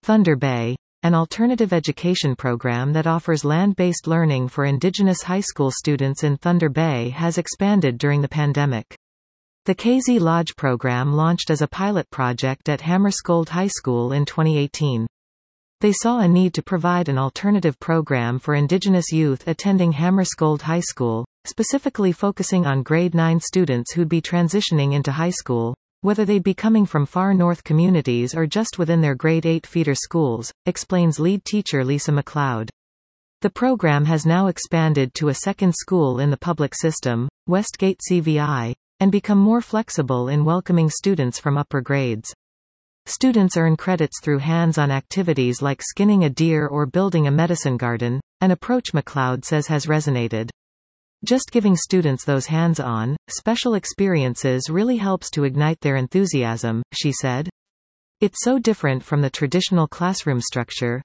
Thunder Bay, an alternative education program that offers land-based learning for Indigenous high school students in Thunder Bay, has expanded during the pandemic. The KZ Lodge program launched as a pilot project at Hammarskjöld High School in 2018. They saw a need to provide an alternative program for Indigenous youth attending Hammarskjöld High School, specifically focusing on grade 9 students who'd be transitioning into high school, whether they'd be coming from far north communities or just within their grade 8 feeder schools, explains lead teacher Lisa McLeod. The program has now expanded to a second school in the public system, Westgate CVI, and become more flexible in welcoming students from upper grades. Students earn credits through hands-on activities like skinning a deer or building a medicine garden, an approach McLeod says has resonated. Just giving students those hands-on, special experiences really helps to ignite their enthusiasm, she said. It's so different from the traditional classroom structure,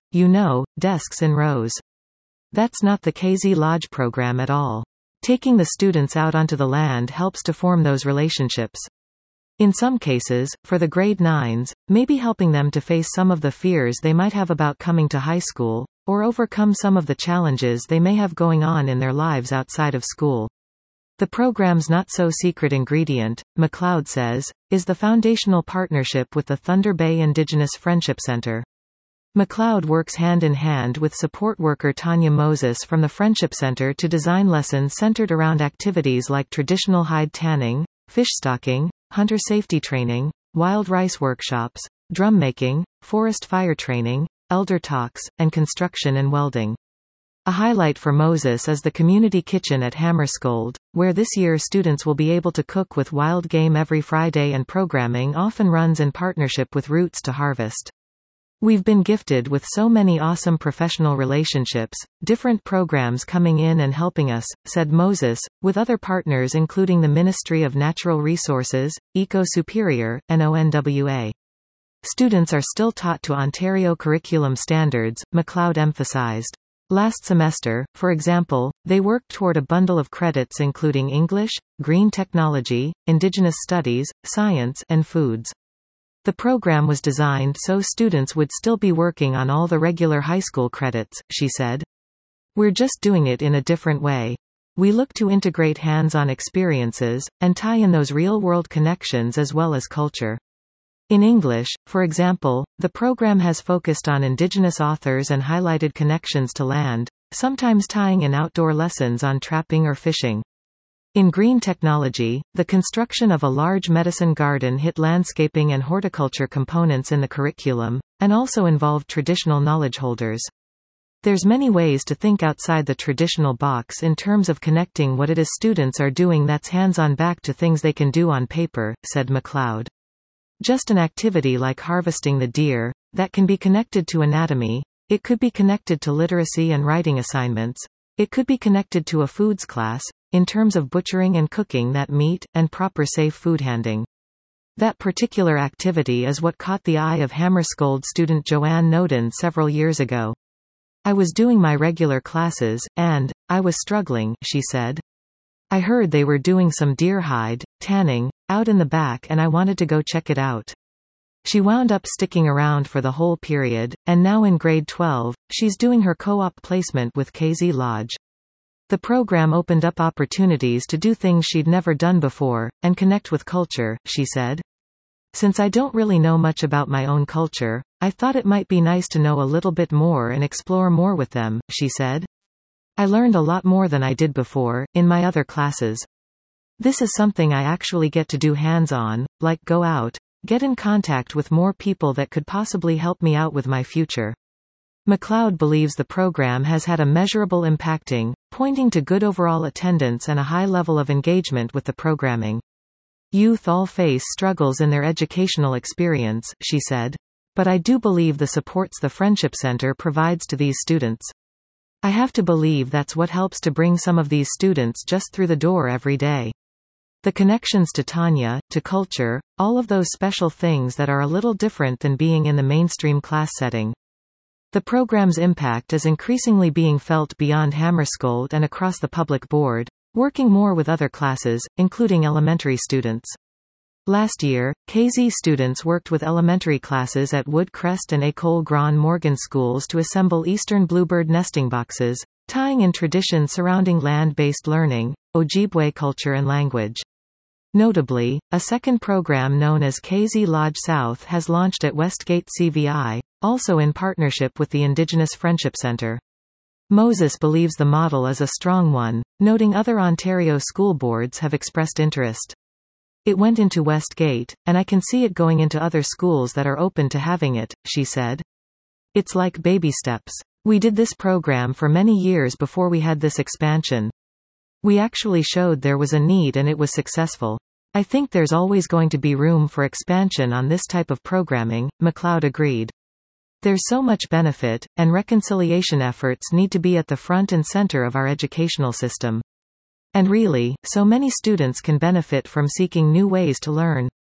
desks in rows. That's not the KZ Lodge program at all. Taking the students out onto the land helps to form those relationships. In some cases, for the grade 9s, maybe helping them to face some of the fears they might have about coming to high school, or overcome some of the challenges they may have going on in their lives outside of school. The program's not-so-secret ingredient, McLeod says, is the foundational partnership with the Thunder Bay Indigenous Friendship Center. McLeod works hand-in-hand with support worker Tanya Moses from the Friendship Center to design lessons centered around activities like traditional hide tanning, fish stocking, hunter safety training, wild rice workshops, drum making, forest fire training, elder talks, and construction and welding. A highlight for Moses is the community kitchen at Hammarskjöld, where this year students will be able to cook with wild game every Friday, and programming often runs in partnership with Roots to Harvest. We've been gifted with so many awesome professional relationships, different programs coming in and helping us, said Moses, with other partners including the Ministry of Natural Resources, Eco Superior, and ONWA. Students are still taught to Ontario curriculum standards, McLeod emphasized. Last semester, for example, they worked toward a bundle of credits including English, green technology, Indigenous studies, science, and foods. The program was designed so students would still be working on all the regular high school credits, she said. We're just doing it in a different way. We look to integrate hands-on experiences, and tie in those real-world connections as well as culture. In English, for example, the program has focused on Indigenous authors and highlighted connections to land, sometimes tying in outdoor lessons on trapping or fishing. In green technology, the construction of a large medicine garden hit landscaping and horticulture components in the curriculum, and also involved traditional knowledge holders. There's many ways to think outside the traditional box in terms of connecting what it is students are doing that's hands-on back to things they can do on paper, said McLeod. Just an activity like harvesting the deer, that can be connected to anatomy, it could be connected to literacy and writing assignments, it could be connected to a foods class, in terms of butchering and cooking that meat, and proper safe food handling. That particular activity is what caught the eye of Hammarskjöld student Joanne Noden several years ago. I was doing my regular classes, and I was struggling, she said. I heard they were doing some deer hide tanning out in the back, and I wanted to go check it out. She wound up sticking around for the whole period, and now in grade 12, she's doing her co-op placement with KZ Lodge. The program opened up opportunities to do things she'd never done before, and connect with culture, she said. Since I don't really know much about my own culture, I thought it might be nice to know a little bit more and explore more with them, she said. I learned a lot more than I did before, in my other classes. This is something I actually get to do hands-on, like go out, get in contact with more people that could possibly help me out with my future. McLeod believes the program has had a measurable impacting, pointing to good overall attendance and a high level of engagement with the programming. Youth all face struggles in their educational experience, she said. But I do believe the supports the Friendship Center provides to these students. I have to believe that's what helps to bring some of these students just through the door every day. The connections to Tanya, to culture, all of those special things that are a little different than being in the mainstream class setting. The program's impact is increasingly being felt beyond Hammarskjöld and across the public board, working more with other classes, including elementary students. Last year, KZ students worked with elementary classes at Woodcrest and École Grand Morgan schools to assemble Eastern bluebird nesting boxes, tying in traditions surrounding land-based learning, Ojibwe culture and language. Notably, a second program known as KZ Lodge South has launched at Westgate CVI, also in partnership with the Indigenous Friendship Centre. Moses believes the model is a strong one, noting other Ontario school boards have expressed interest. It went into Westgate, and I can see it going into other schools that are open to having it, she said. It's like baby steps. We did this program for many years before we had this expansion. We actually showed there was a need and it was successful. I think there's always going to be room for expansion on this type of programming, McLeod agreed. There's so much benefit, and reconciliation efforts need to be at the front and center of our educational system. And really, so many students can benefit from seeking new ways to learn.